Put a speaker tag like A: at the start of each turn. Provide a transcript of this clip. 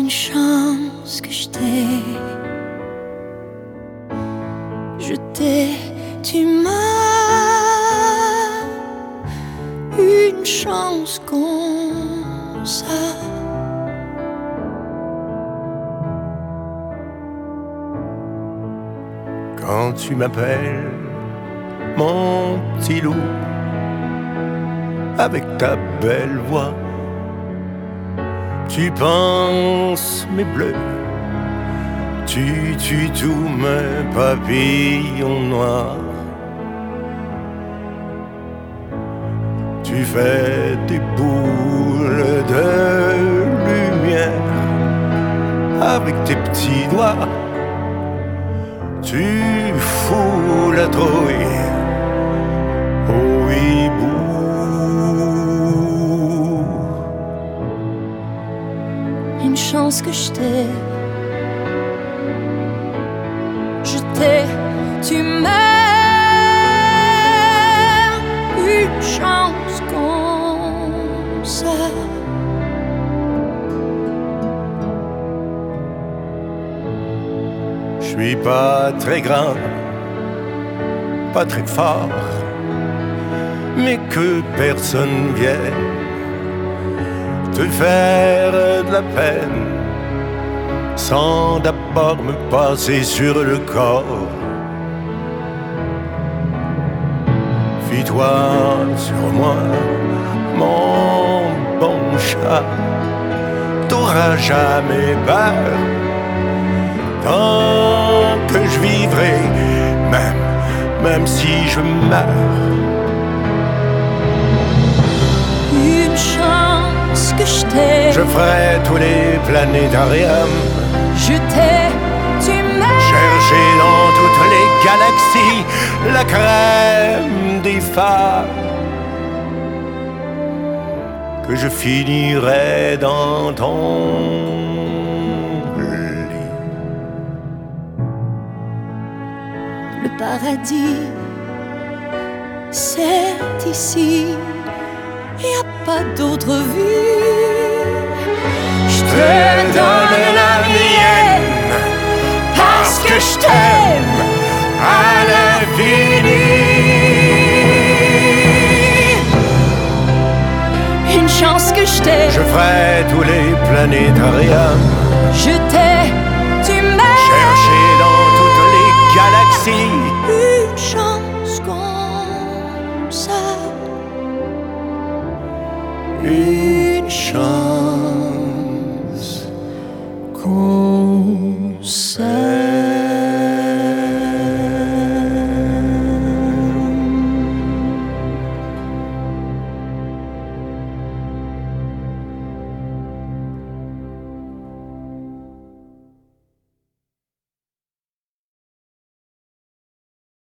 A: Une chance que je t'ai, tu m'as. Une chance comme ça.
B: Quand tu m'appelles mon petit loup, avec ta belle voix, tu penses mes bleus, tu tues tous mes papillons noirs. Tu fais des boules de lumière avec tes petits doigts. Tu fous la trouille au hibou.
A: Une chance que je t'ai, tu m'aimes. Une chance comme ça.
B: Je suis pas très grand, pas très fort, mais que personne vienne te faire de la peine sans d'abord me passer sur le corps. Fie-toi sur moi, mon bon chat, t'auras jamais peur. Tant que je vivrai, même si je meurs.
A: Une chance que je t'ai,
B: je ferai tous les planétariums.
A: Tu m'aimes.
B: Chercher dans toutes les galaxies la crème des femmes. Que je finirai dans ton
A: paradis, c'est ici, y a pas d'autre vue. Je te donne la mienne parce que je t'aime à l'infini. Une chance que je t'ai,
B: je ferai tous les planétariums.
A: Je t'ai, tu m'aimes.
B: Chercher dans toutes les galaxies.
A: Une chance comme ça.
B: Une chance comme ça.